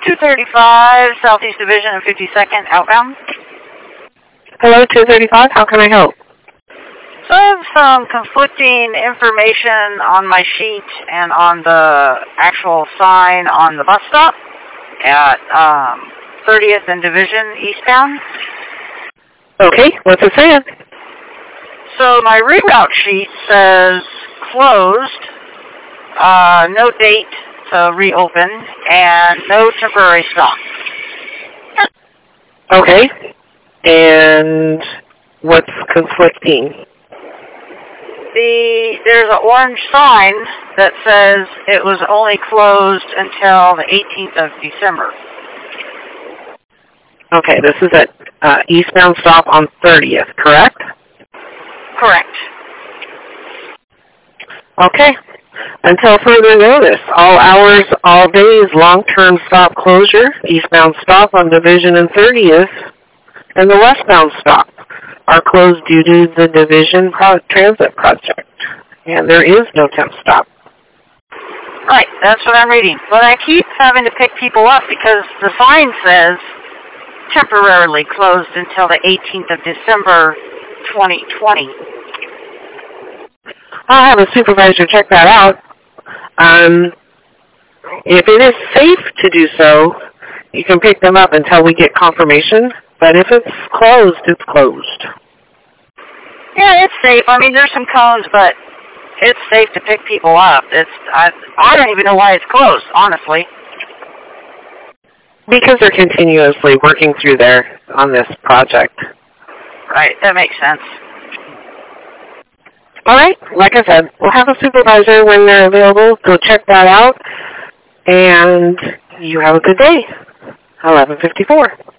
235 Southeast Division and 52nd outbound. Hello, 235. How can I help? So I have some conflicting information on my sheet and on the actual sign on the bus stop at 30th and Division eastbound. Okay, what's it saying? So my reroute sheet says closed, no date to reopen, and no temporary stop. Okay, and what's conflicting? There's an orange sign that says it was only closed until the 18th of December. Okay, this is at eastbound stop on 30th, correct? Correct. Okay. Until further notice, all hours, all days, long-term stop closure, eastbound stop on Division and 30th, and the westbound stop are closed due to the Division Transit Project. And there is no temp stop. Right, that's what I'm reading. But I keep having to pick people up because the sign says temporarily closed until the 18th of December, 2020. I'll have a supervisor check that out. If it is safe to do so, you can pick them up until we get confirmation. But if it's closed, it's closed. Yeah, it's safe. I mean, there's some cones, but it's safe to pick people up. I don't even know why it's closed, honestly. Because they're continuously working through there on this project. Right, that makes sense. All right, like I said, we'll have a supervisor when they're available. Go check that out, and you have a good day. 11:54.